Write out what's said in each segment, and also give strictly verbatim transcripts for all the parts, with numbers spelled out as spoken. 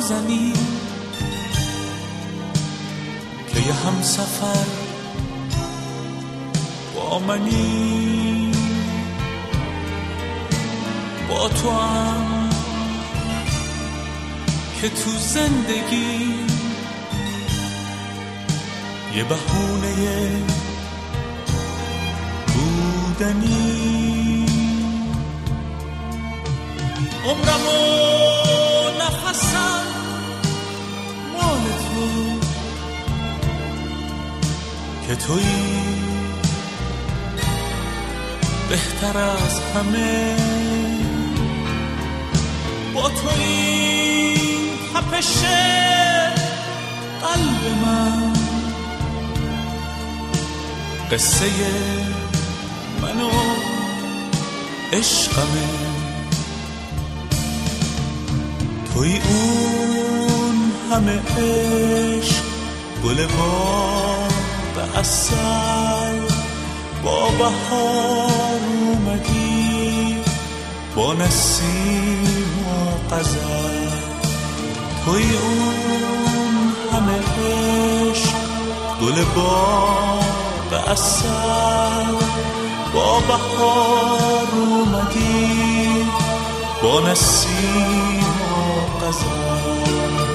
نازنین که یه همسفر با منی، با تو هم که تو زندگی یه بهونه بودنی. عمرم و نفسم مال تو که تویی بهتر از همه. با تو این تپش قلب من قصه من و عشقمه. توی اون همه عشق گل باغ عسل، با بهار اومدی با نسیم و غزل. توی اون همه عشق گل باغ عسل، با بهار اومدی با نسیم و غزل.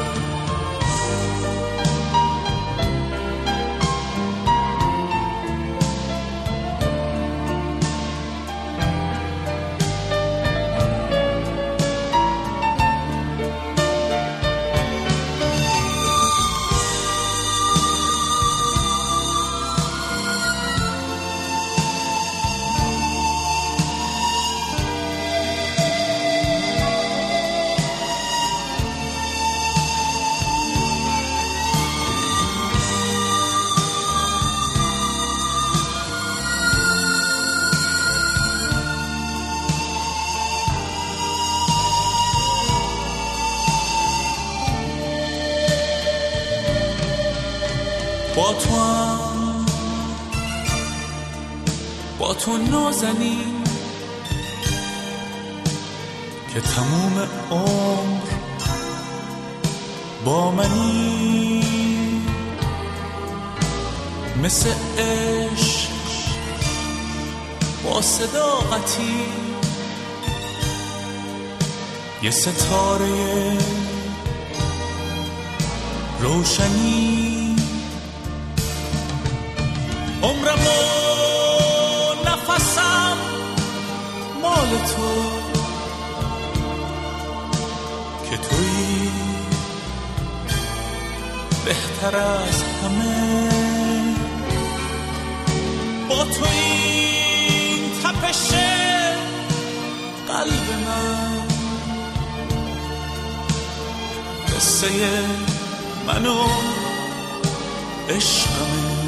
با تو هم با تو نازنین که تموم عمر با منی. مثل عشق با صداقتی یه ستاره روشنی. عمرم و نفسم مال تو که تویی بهتر از همه. با تو این تپش قلب من قصه من و عشقمه.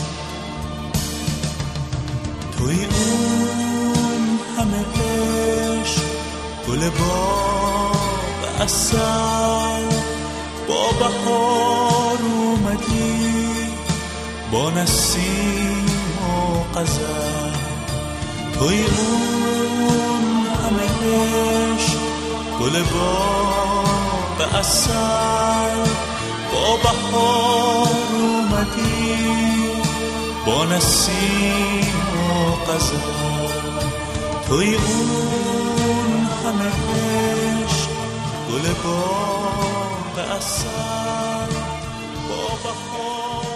توی اون همه عشق گل باغ عسل، با بهار اومدی با نسیم و غزل. توی اون همه عشق گل باغ عسل، با بهار اومدی با نسیم و غزل. توی اون همه عشق گل باغ عسل، با بهار